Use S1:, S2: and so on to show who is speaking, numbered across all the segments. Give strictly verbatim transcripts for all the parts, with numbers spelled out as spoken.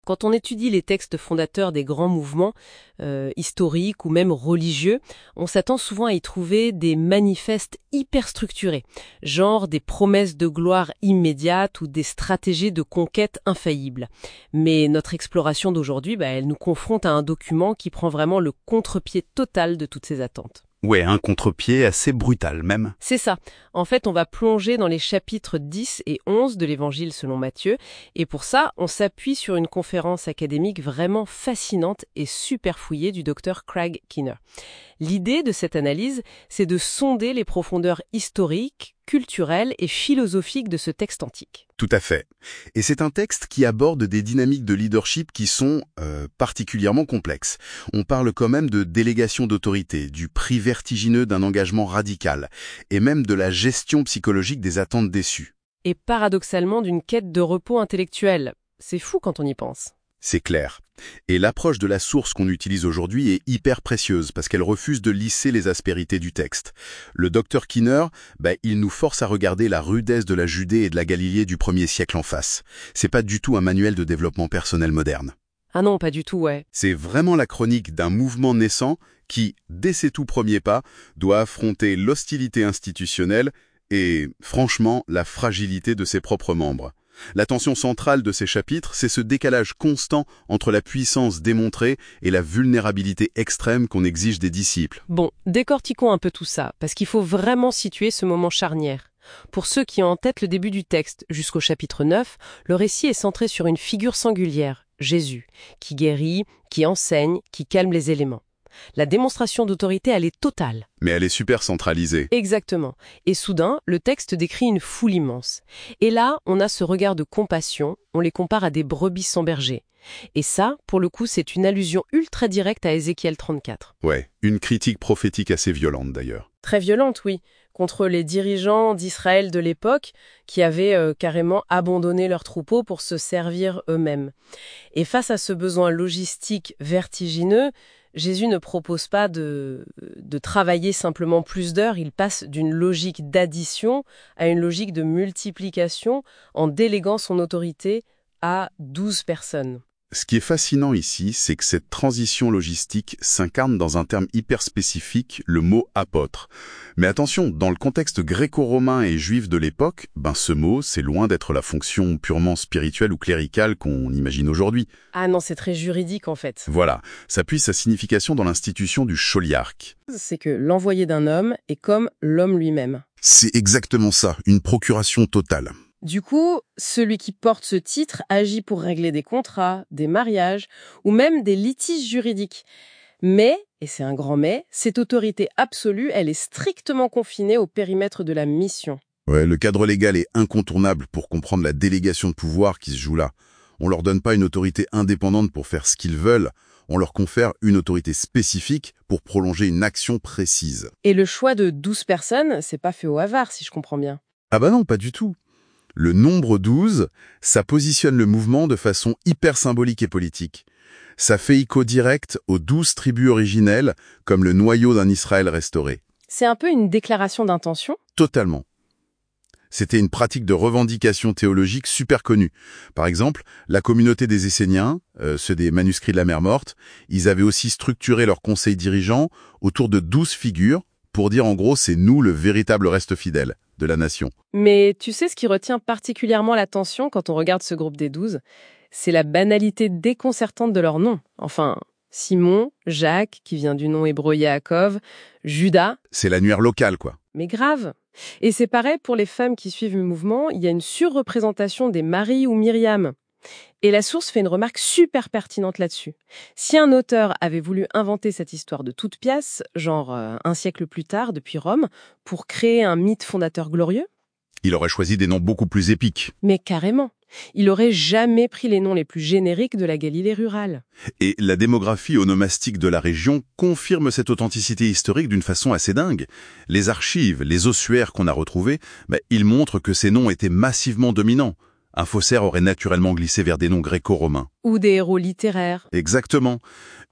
S1: Quand on étudie les textes fondateurs des grands mouvements, euh, historiques ou même religieux, on s'attend souvent à y trouver des manifestes hyper structurés, genre des promesses de gloire immédiate ou des stratégies de conquête infaillibles. Mais notre exploration d'aujourd'hui, bah, elle nous confronte à un document qui prend vraiment le contre-pied total de toutes ces attentes.
S2: Ouais, un contre-pied assez brutal même.
S1: C'est ça. En fait, on va plonger dans les chapitres dix et onze de l'Évangile selon Matthieu, et pour ça, on s'appuie sur une conférence académique vraiment fascinante et super fouillée du docteur Craig Keener. L'idée de cette analyse, c'est de sonder les profondeurs historiques, culturelles et philosophiques de ce texte antique.
S2: Tout à fait. Et c'est un texte qui aborde des dynamiques de leadership qui sont euh, particulièrement complexes. On parle quand même de délégation d'autorité, du prix vertigineux d'un engagement radical, et même de la gestion psychologique des attentes déçues.
S1: Et paradoxalement d'une quête de repos intellectuel. C'est fou quand on y pense.
S2: C'est clair. Et l'approche de la source qu'on utilise aujourd'hui est hyper précieuse parce qu'elle refuse de lisser les aspérités du texte. Le docteur Keener, bah, il nous force à regarder la rudesse de la Judée et de la Galilée du premier siècle en face. C'est pas du tout un manuel de développement personnel moderne.
S1: Ah non, pas du tout, ouais.
S2: C'est vraiment la chronique d'un mouvement naissant qui, dès ses tout premiers pas, doit affronter l'hostilité institutionnelle et, franchement, la fragilité de ses propres membres. La tension centrale de ces chapitres, c'est ce décalage constant entre la puissance démontrée et la vulnérabilité extrême qu'on exige des disciples.
S1: Bon, décortiquons un peu tout ça, parce qu'il faut vraiment situer ce moment charnière. Pour ceux qui ont en tête le début du texte, jusqu'au chapitre neuf, le récit est centré sur une figure singulière, Jésus, qui guérit, qui enseigne, qui calme les éléments. La démonstration d'autorité, elle est totale.
S2: Mais elle est super centralisée.
S1: Exactement. Et soudain, le texte décrit une foule immense. Et là, on a ce regard de compassion, on les compare à des brebis sans berger. Et ça, pour le coup, c'est une allusion ultra directe à Ézéchiel trente-quatre.
S2: Ouais, une critique prophétique assez violente d'ailleurs.
S1: Très violente, oui, contre les dirigeants d'Israël de l'époque qui avaient euh, carrément abandonné leurs troupeaux pour se servir eux-mêmes. Et face à ce besoin logistique vertigineux, Jésus ne propose pas de, de travailler simplement plus d'heures, il passe d'une logique d'addition à une logique de multiplication en déléguant son autorité à douze personnes.
S2: Ce qui est fascinant ici, c'est que cette transition logistique s'incarne dans un terme hyper spécifique, le mot apôtre. Mais attention, dans le contexte gréco-romain et juif de l'époque, ben ce mot, c'est loin d'être la fonction purement spirituelle ou cléricale qu'on imagine aujourd'hui.
S1: Ah non, c'est très juridique en fait.
S2: Voilà, ça puise sa signification dans l'institution du choliarque.
S1: C'est que l'envoyé d'un homme est comme l'homme lui-même.
S2: C'est exactement ça, une procuration totale.
S1: Du coup, celui qui porte ce titre agit pour régler des contrats, des mariages ou même des litiges juridiques. Mais, et c'est un grand mais, cette autorité absolue, elle est strictement confinée au périmètre de la mission.
S2: Ouais, le cadre légal est incontournable pour comprendre la délégation de pouvoir qui se joue là. On leur donne pas une autorité indépendante pour faire ce qu'ils veulent, on leur confère une autorité spécifique pour prolonger une action précise.
S1: Et le choix de douze personnes, c'est pas fait au hasard, si je comprends bien.
S2: Ah bah non, pas du tout. Le nombre douze, ça positionne le mouvement de façon hyper symbolique et politique. Ça fait écho direct aux douze tribus originelles, comme le noyau d'un Israël restauré.
S1: C'est un peu une déclaration d'intention ?
S2: Totalement. C'était une pratique de revendication théologique super connue. Par exemple, la communauté des Esséniens, euh, ceux des manuscrits de la mer Morte, ils avaient aussi structuré leur conseil dirigeant autour de douze figures pour dire en gros c'est nous le véritable reste fidèle de la nation.
S1: Mais tu sais ce qui retient particulièrement l'attention quand on regarde ce groupe des douze ? C'est la banalité déconcertante de leurs noms. Enfin, Simon, Jacques, qui vient du nom hébreu Yaakov, Judas.
S2: C'est l'annuaire local, quoi.
S1: Mais grave. Et c'est pareil pour les femmes qui suivent le mouvement, il y a une surreprésentation des Marie ou Myriam. Et la source fait une remarque super pertinente là-dessus. Si un auteur avait voulu inventer cette histoire de toute pièce, genre euh, un siècle plus tard, depuis Rome, pour créer un mythe fondateur glorieux,
S2: il aurait choisi des noms beaucoup plus épiques.
S1: Mais carrément. Il aurait jamais pris les noms les plus génériques de la Galilée rurale.
S2: Et la démographie onomastique de la région confirme cette authenticité historique d'une façon assez dingue. Les archives, les ossuaires qu'on a retrouvés, bah, ils montrent que ces noms étaient massivement dominants. Un faussaire aurait naturellement glissé vers des noms gréco-romains.
S1: Ou des héros littéraires.
S2: Exactement.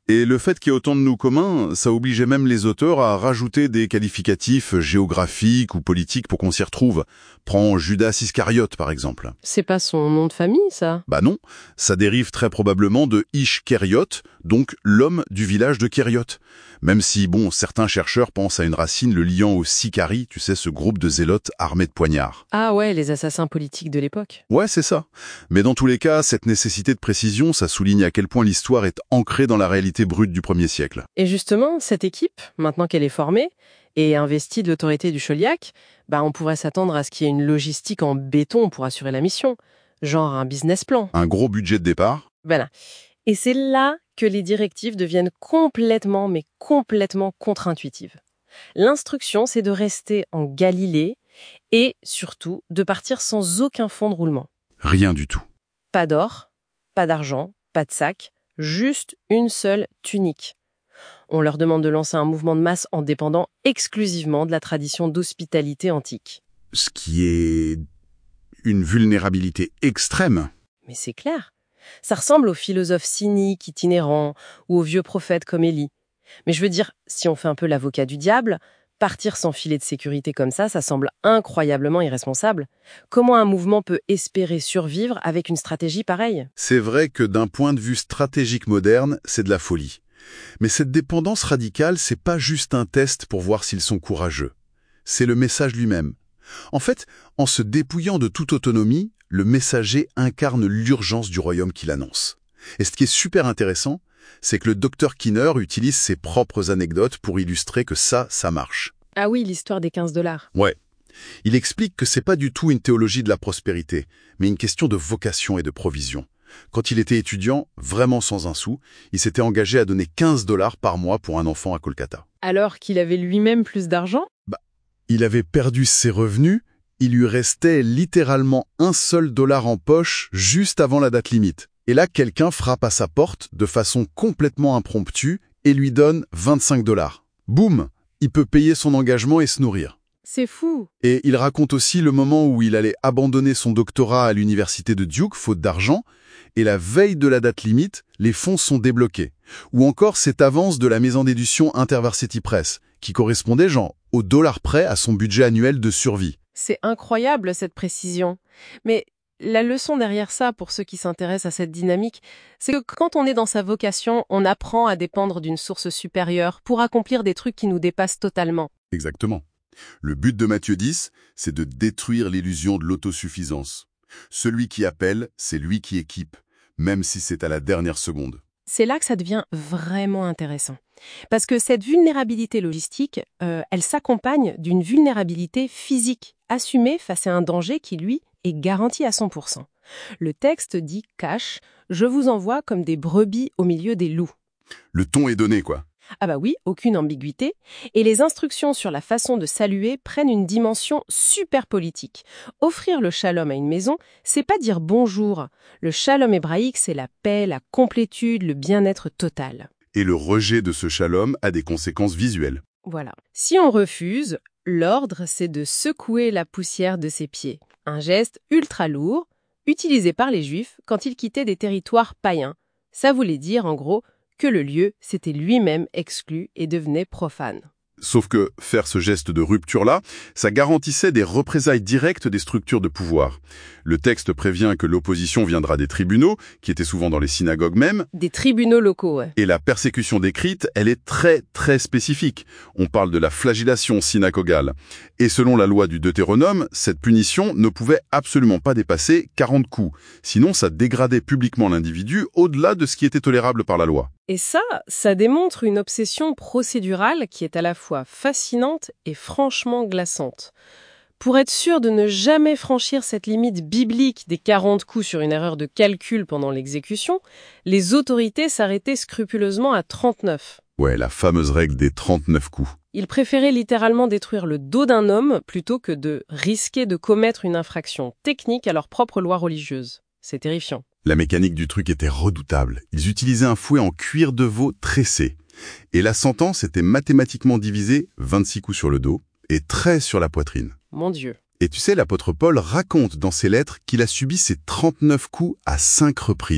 S2: Et le fait qu'il y ait autant de nous communs, ça obligeait même les auteurs à rajouter des qualificatifs géographiques ou politiques pour qu'on s'y retrouve. Prends Judas Iscariote, par exemple.
S1: C'est pas son nom de famille, ça?
S2: Bah non, ça dérive très probablement de Ish-Kériot, donc l'homme du village de Kériot. Même si, bon, certains chercheurs pensent à une racine le liant aux Sicarii, tu sais, ce groupe de zélotes armés de poignards.
S1: Ah ouais, les assassins politiques de l'époque.
S2: Ouais, c'est ça. Mais dans tous les cas, cette nécessité de précision, ça souligne à quel point l'histoire est ancrée dans la réalité brute du premier siècle.
S1: Et justement, cette équipe, maintenant qu'elle est formée et investie de l'autorité du Chauliac, bah on pourrait s'attendre à ce qu'il y ait une logistique en béton pour assurer la mission. Genre un business plan.
S2: Un gros budget de départ.
S1: Voilà. Et c'est là que les directives deviennent complètement, mais complètement contre-intuitives. L'instruction, c'est de rester en Galilée et, surtout, de partir sans aucun fonds de roulement.
S2: Rien du tout.
S1: Pas d'or, pas d'argent, pas de sac, juste une seule tunique. On leur demande de lancer un mouvement de masse en dépendant exclusivement de la tradition d'hospitalité antique.
S2: Ce qui est une vulnérabilité extrême.
S1: Mais c'est clair. Ça ressemble aux philosophes cyniques, itinérants, ou aux vieux prophètes comme Élie. Mais je veux dire, si on fait un peu l'avocat du diable, partir sans filet de sécurité comme ça, ça semble incroyablement irresponsable. Comment un mouvement peut espérer survivre avec une stratégie pareille?
S2: C'est vrai que d'un point de vue stratégique moderne, c'est de la folie. Mais cette dépendance radicale, c'est pas juste un test pour voir s'ils sont courageux. C'est le message lui-même. En fait, en se dépouillant de toute autonomie, le messager incarne l'urgence du royaume qu'il annonce. Et ce qui est super intéressant, c'est que le docteur Kinner utilise ses propres anecdotes pour illustrer que ça, ça marche.
S1: Ah oui, l'histoire des quinze dollars.
S2: Ouais. Il explique que c'est pas du tout une théologie de la prospérité, mais une question de vocation et de provision. Quand il était étudiant, vraiment sans un sou, il s'était engagé à donner quinze dollars par mois pour un enfant à Kolkata.
S1: Alors qu'il avait lui-même plus d'argent?
S2: Bah, il avait perdu ses revenus, il lui restait littéralement un seul dollar en poche juste avant la date limite. Et là, quelqu'un frappe à sa porte de façon complètement impromptue et lui donne vingt-cinq dollars. Boum, il peut payer son engagement et se nourrir.
S1: C'est fou.
S2: Et il raconte aussi le moment où il allait abandonner son doctorat à l'université de Duke, faute d'argent, et la veille de la date limite, les fonds sont débloqués. Ou encore cette avance de la maison d'édition InterVarsity Press, qui correspondait genre au dollar près à son budget annuel de survie.
S1: C'est incroyable cette précision. Mais la leçon derrière ça, pour ceux qui s'intéressent à cette dynamique, c'est que quand on est dans sa vocation, on apprend à dépendre d'une source supérieure pour accomplir des trucs qui nous dépassent totalement.
S2: Exactement. Le but de Matthieu dix, c'est de détruire l'illusion de l'autosuffisance. Celui qui appelle, c'est lui qui équipe, même si c'est à la dernière seconde.
S1: C'est là que ça devient vraiment intéressant. Parce que cette vulnérabilité logistique, euh, elle s'accompagne d'une vulnérabilité physique, assumée face à un danger qui, lui, est garanti à cent pour cent. Le texte dit « cache, je vous envoie comme des brebis au milieu des loups ».
S2: Le ton est donné, quoi.
S1: Ah bah oui, aucune ambiguïté. Et les instructions sur la façon de saluer prennent une dimension super politique. Offrir le shalom à une maison, c'est pas dire bonjour. Le shalom hébraïque, c'est la paix, la complétude, le bien-être total.
S2: Et le rejet de ce shalom a des conséquences visuelles.
S1: Voilà. Si on refuse, l'ordre, c'est de secouer la poussière de ses pieds. Un geste ultra lourd, utilisé par les Juifs quand ils quittaient des territoires païens. Ça voulait dire, en gros, que le lieu s'était lui-même exclu et devenait profane.
S2: Sauf que faire ce geste de rupture-là, ça garantissait des représailles directes des structures de pouvoir. Le texte prévient que l'opposition viendra des tribunaux, qui étaient souvent dans les synagogues même.
S1: Des tribunaux locaux, ouais.
S2: Et la persécution décrite, elle est très, très spécifique. On parle de la flagellation synagogale. Et selon la loi du Deutéronome, cette punition ne pouvait absolument pas dépasser quarante coups. Sinon, ça dégradait publiquement l'individu au-delà de ce qui était tolérable par la loi.
S1: Et ça, ça démontre une obsession procédurale qui est à la fois fascinante et franchement glaçante. Pour être sûr de ne jamais franchir cette limite biblique des quarante coups sur une erreur de calcul pendant l'exécution, les autorités s'arrêtaient scrupuleusement à trente-neuf.
S2: Ouais, la fameuse règle des trente-neuf coups.
S1: Ils préféraient littéralement détruire le dos d'un homme plutôt que de risquer de commettre une infraction technique à leur propre loi religieuse. C'est terrifiant.
S2: La mécanique du truc était redoutable. Ils utilisaient un fouet en cuir de veau tressé. Et la sentence était mathématiquement divisée vingt-six coups sur le dos et treize sur la poitrine.
S1: Mon Dieu.
S2: Et tu sais, l'apôtre Paul raconte dans ses lettres qu'il a subi ces trente-neuf coups à cinq reprises.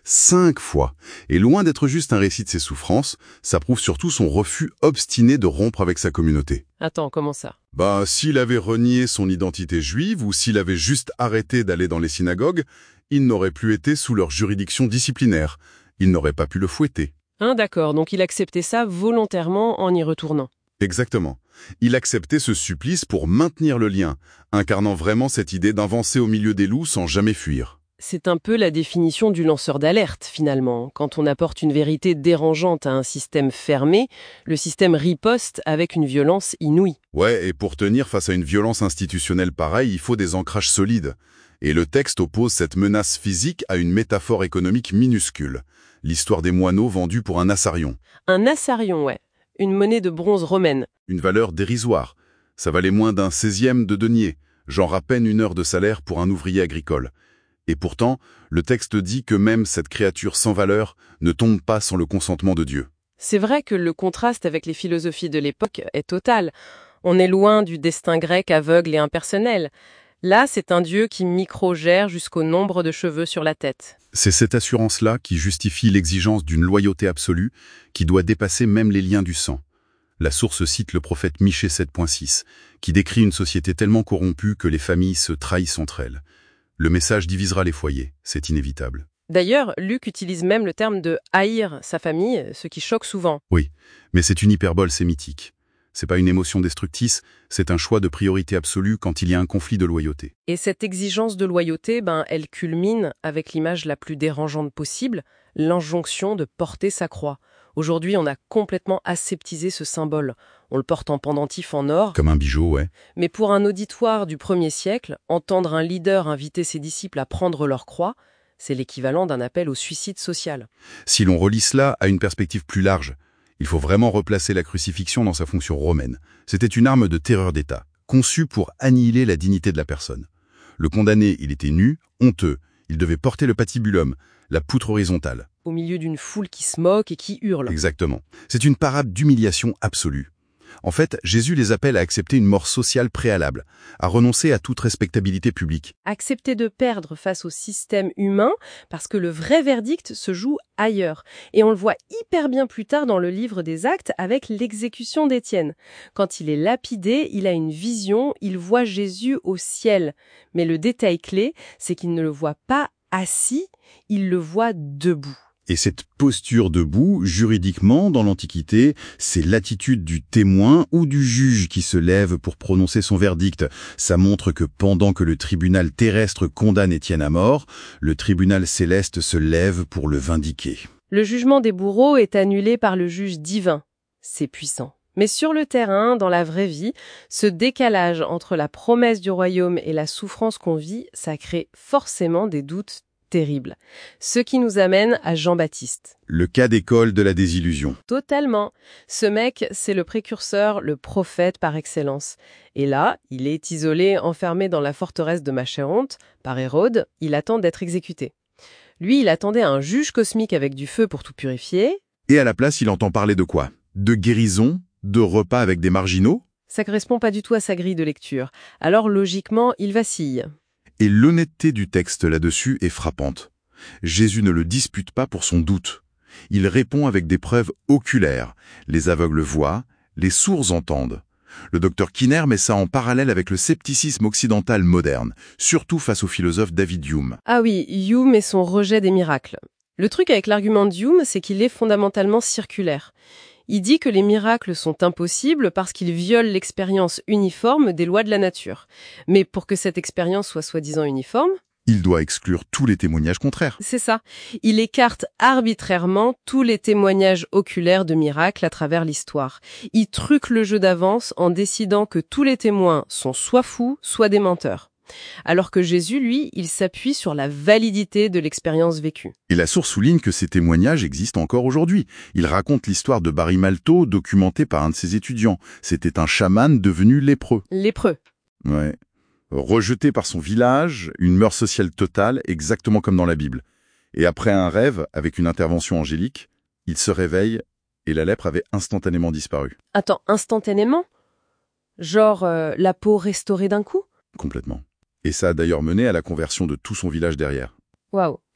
S2: Cinq fois. Et loin d'être juste un récit de ses souffrances, ça prouve surtout son refus obstiné de rompre avec sa communauté.
S1: Attends, comment ça?
S2: Bah, s'il avait renié son identité juive ou s'il avait juste arrêté d'aller dans les synagogues, il n'aurait plus été sous leur juridiction disciplinaire. Il n'aurait pas pu le fouetter.
S1: Hein, d'accord, donc il acceptait ça volontairement en y retournant.
S2: Exactement. Il acceptait ce supplice pour maintenir le lien, incarnant vraiment cette idée d'avancer au milieu des loups sans jamais fuir.
S1: C'est un peu la définition du lanceur d'alerte, finalement. Quand on apporte une vérité dérangeante à un système fermé, le système riposte avec une violence inouïe.
S2: Ouais, et pour tenir face à une violence institutionnelle pareille, il faut des ancrages solides. Et le texte oppose cette menace physique à une métaphore économique minuscule. L'histoire des moineaux vendus pour un assarion.
S1: Un assarion, ouais. Une monnaie de bronze romaine.
S2: Une valeur dérisoire. Ça valait moins d'un seizième de denier, genre à peine une heure de salaire pour un ouvrier agricole. Et pourtant, le texte dit que même cette créature sans valeur ne tombe pas sans le consentement de Dieu.
S1: C'est vrai que le contraste avec les philosophies de l'époque est total. On est loin du destin grec aveugle et impersonnel. Là, c'est un Dieu qui micro-gère jusqu'au nombre de cheveux sur la tête.
S2: C'est cette assurance-là qui justifie l'exigence d'une loyauté absolue qui doit dépasser même les liens du sang. La source cite le prophète Michée sept point six, qui décrit une société tellement corrompue que les familles se trahissent entre elles. Le message divisera les foyers, c'est inévitable.
S1: D'ailleurs, Luc utilise même le terme de « haïr sa famille », ce qui choque souvent.
S2: Oui, mais c'est une hyperbole sémitique. C'est pas une émotion destructrice, c'est un choix de priorité absolue quand il y a un conflit de loyauté.
S1: Et cette exigence de loyauté, ben, elle culmine avec l'image la plus dérangeante possible, l'injonction de porter sa croix. Aujourd'hui, on a complètement aseptisé ce symbole. On le porte en pendentif en or.
S2: Comme un bijou, ouais.
S1: Mais pour un auditoire du premier siècle, entendre un leader inviter ses disciples à prendre leur croix, c'est l'équivalent d'un appel au suicide social.
S2: Si l'on relie cela à une perspective plus large, il faut vraiment replacer la crucifixion dans sa fonction romaine. C'était une arme de terreur d'État, conçue pour annihiler la dignité de la personne. Le condamné, il était nu, honteux. Il devait porter le patibulum, la poutre horizontale.
S1: Au milieu d'une foule qui se moque et qui hurle.
S2: Exactement. C'est une parade d'humiliation absolue. En fait, Jésus les appelle à accepter une mort sociale préalable, à renoncer à toute respectabilité publique.
S1: Accepter de perdre face au système humain parce que le vrai verdict se joue ailleurs. Et on le voit hyper bien plus tard dans le livre des Actes avec l'exécution d'Étienne. Quand il est lapidé, il a une vision, il voit Jésus au ciel. Mais le détail clé, c'est qu'il ne le voit pas assis, il le voit debout.
S2: Et cette posture debout, juridiquement, dans l'Antiquité, c'est l'attitude du témoin ou du juge qui se lève pour prononcer son verdict. Ça montre que pendant que le tribunal terrestre condamne Étienne à mort, le tribunal céleste se lève pour le vindiquer.
S1: Le jugement des bourreaux est annulé par le juge divin. C'est puissant. Mais sur le terrain, dans la vraie vie, ce décalage entre la promesse du royaume et la souffrance qu'on vit, ça crée forcément des doutes terrible. Ce qui nous amène à Jean-Baptiste.
S2: Le cas d'école de la désillusion.
S1: Totalement. Ce mec, c'est le précurseur, le prophète par excellence. Et là, il est isolé, enfermé dans la forteresse de Machéronte, par Hérode, il attend d'être exécuté. Lui, il attendait un juge cosmique avec du feu pour tout purifier.
S2: Et à la place, il entend parler de quoi? De guérison? De repas avec des marginaux?
S1: Ça correspond pas du tout à sa grille de lecture. Alors, logiquement, il vacille.
S2: Et l'honnêteté du texte là-dessus est frappante. Jésus ne le dispute pas pour son doute. Il répond avec des preuves oculaires. Les aveugles voient, les sourds entendent. Le docteur Kinner met ça en parallèle avec le scepticisme occidental moderne, surtout face au philosophe David Hume.
S1: Ah oui, Hume et son rejet des miracles. Le truc avec l'argument de Hume, c'est qu'il est fondamentalement circulaire. Il dit que les miracles sont impossibles parce qu'ils violent l'expérience uniforme des lois de la nature. Mais pour que cette expérience soit soi-disant uniforme,
S2: il doit exclure tous les témoignages contraires.
S1: C'est ça. Il écarte arbitrairement tous les témoignages oculaires de miracles à travers l'histoire. Il truque le jeu d'avance en décidant que tous les témoins sont soit fous, soit des menteurs. Alors que Jésus, lui, il s'appuie sur la validité de l'expérience vécue.
S2: Et la source souligne que ces témoignages existent encore aujourd'hui. Il raconte l'histoire de Barry Malto, documentée par un de ses étudiants. C'était un chaman devenu lépreux.
S1: Lépreux.
S2: Ouais. Rejeté par son village, une mœurs sociale totale, exactement comme dans la Bible. Et après un rêve, avec une intervention angélique, il se réveille et la lèpre avait instantanément disparu.
S1: Attends, instantanément? Genre euh, la peau restaurée d'un coup?
S2: Complètement. Et ça a d'ailleurs mené à la conversion de tout son village derrière.
S1: Waouh.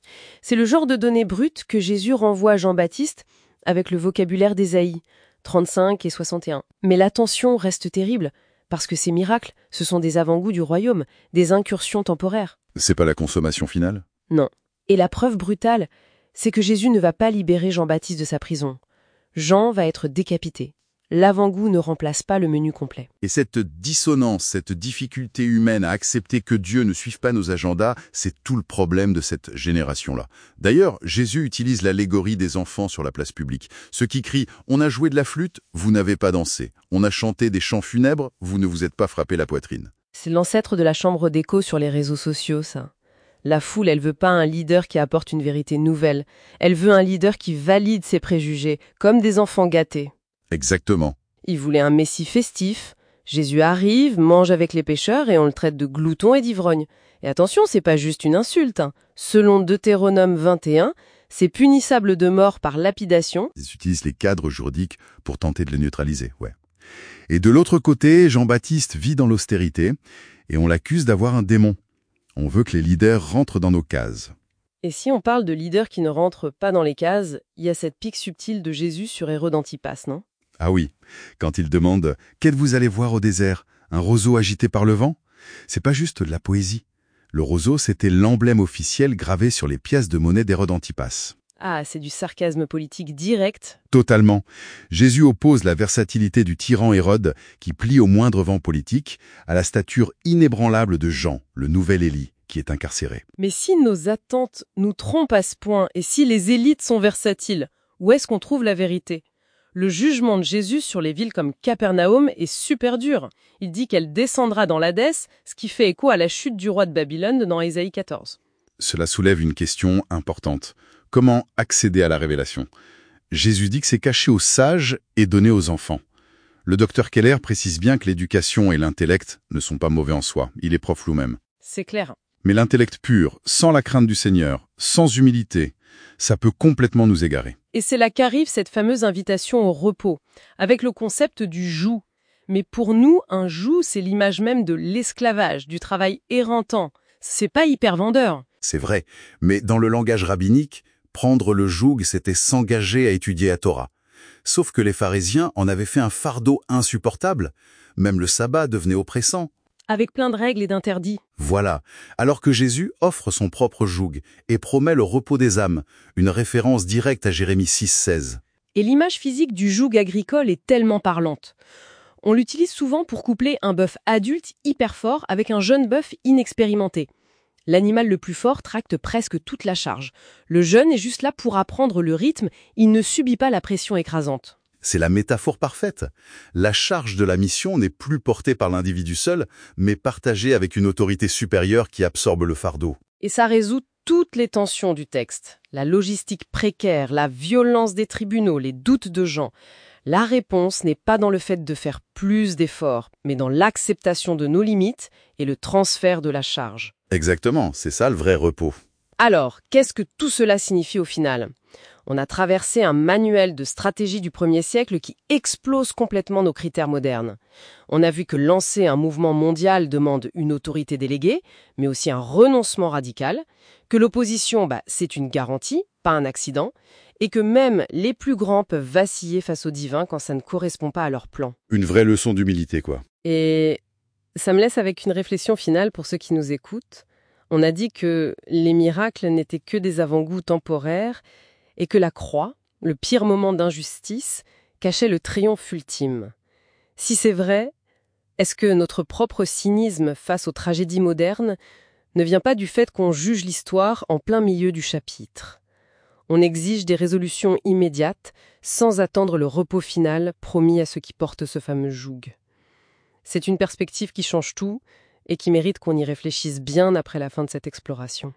S1: C'est le genre de données brutes que Jésus renvoie à Jean-Baptiste avec le vocabulaire d'Ésaïe, trente-cinq et soixante et un. Mais la tension reste terrible, parce que ces miracles, ce sont des avant-goûts du royaume, des incursions temporaires.
S2: C'est pas la consommation finale?
S1: Non. Et la preuve brutale, c'est que Jésus ne va pas libérer Jean-Baptiste de sa prison. Jean va être décapité. L'avant-goût ne remplace pas le menu complet.
S2: Et cette dissonance, cette difficulté humaine à accepter que Dieu ne suive pas nos agendas, c'est tout le problème de cette génération-là. D'ailleurs, Jésus utilise l'allégorie des enfants sur la place publique. Ceux qui crient « On a joué de la flûte, vous n'avez pas dansé. On a chanté des chants funèbres, vous ne vous êtes pas frappé la poitrine. »
S1: C'est l'ancêtre de la chambre d'écho sur les réseaux sociaux, ça. La foule, elle veut pas un leader qui apporte une vérité nouvelle. Elle veut un leader qui valide ses préjugés, comme des enfants gâtés.
S2: Exactement.
S1: Il voulait un messie festif. Jésus arrive, mange avec les pécheurs et on le traite de glouton et d'ivrogne. Et attention, c'est pas juste une insulte. Hein. Selon Deutéronome vingt et un, c'est punissable de mort par lapidation.
S2: Ils utilisent les cadres juridiques pour tenter de les neutraliser, ouais. Et de l'autre côté, Jean-Baptiste vit dans l'austérité et on l'accuse d'avoir un démon. On veut que les leaders rentrent dans nos cases.
S1: Et si on parle de leaders qui ne rentrent pas dans les cases, il y a cette pique subtile de Jésus sur Hérode Antipas, non ?
S2: Ah oui, quand il demande « Qu'êtes-vous allé voir au désert ? Un roseau agité par le vent ?» C'est pas juste de la poésie. Le roseau, c'était l'emblème officiel gravé sur les pièces de monnaie d'Hérode Antipas.
S1: Ah, c'est du sarcasme politique direct.
S2: Totalement. Jésus oppose la versatilité du tyran Hérode, qui plie au moindre vent politique, à la stature inébranlable de Jean, le nouvel Élie, qui est incarcéré.
S1: Mais si nos attentes nous trompent à ce point, et si les élites sont versatiles, où est-ce qu'on trouve la vérité ? Le jugement de Jésus sur les villes comme Capernaum est super dur. Il dit qu'elle descendra dans l'Hadès, ce qui fait écho à la chute du roi de Babylone dans Ésaïe quatorze.
S2: Cela soulève une question importante. Comment accéder à la révélation ? Jésus dit que c'est caché aux sages et donné aux enfants. Le docteur Keller précise bien que l'éducation et l'intellect ne sont pas mauvais en soi. Il est prof lui-même.
S1: C'est clair.
S2: Mais l'intellect pur, sans la crainte du Seigneur, sans humilité, ça peut complètement nous égarer.
S1: Et c'est là qu'arrive cette fameuse invitation au repos, avec le concept du joug. Mais pour nous, un joug, c'est l'image même de l'esclavage, du travail éreintant. C'est pas hyper vendeur.
S2: C'est vrai, mais dans le langage rabbinique, prendre le joug, c'était s'engager à étudier la Torah. Sauf que les pharisiens en avaient fait un fardeau insupportable. Même le sabbat devenait oppressant.
S1: Avec plein de règles et d'interdits.
S2: Voilà, alors que Jésus offre son propre joug et promet le repos des âmes, une référence directe à Jérémie six, seize.
S1: Et l'image physique du joug agricole est tellement parlante. On l'utilise souvent pour coupler un bœuf adulte hyper fort avec un jeune bœuf inexpérimenté. L'animal le plus fort tracte presque toute la charge. Le jeune est juste là pour apprendre le rythme, il ne subit pas la pression écrasante.
S2: C'est la métaphore parfaite. La charge de la mission n'est plus portée par l'individu seul, mais partagée avec une autorité supérieure qui absorbe le fardeau.
S1: Et ça résout toutes les tensions du texte. La logistique précaire, la violence des tribunaux, les doutes de Jean. La réponse n'est pas dans le fait de faire plus d'efforts, mais dans l'acceptation de nos limites et le transfert de la charge.
S2: Exactement, c'est ça le vrai repos.
S1: Alors, qu'est-ce que tout cela signifie au final ? On a traversé un manuel de stratégie du premier siècle qui explose complètement nos critères modernes. On a vu que lancer un mouvement mondial demande une autorité déléguée, mais aussi un renoncement radical, que l'opposition, bah, c'est une garantie, pas un accident, et que même les plus grands peuvent vaciller face au divin quand ça ne correspond pas à leur plan.
S2: Une vraie leçon d'humilité, quoi.
S1: Et ça me laisse avec une réflexion finale pour ceux qui nous écoutent. On a dit que les miracles n'étaient que des avant-goûts temporaires, et que la croix, le pire moment d'injustice, cachait le triomphe ultime. Si c'est vrai, est-ce que notre propre cynisme face aux tragédies modernes ne vient pas du fait qu'on juge l'histoire en plein milieu du chapitre ? On exige des résolutions immédiates, sans attendre le repos final promis à ceux qui portent ce fameux joug. C'est une perspective qui change tout et qui mérite qu'on y réfléchisse bien après la fin de cette exploration.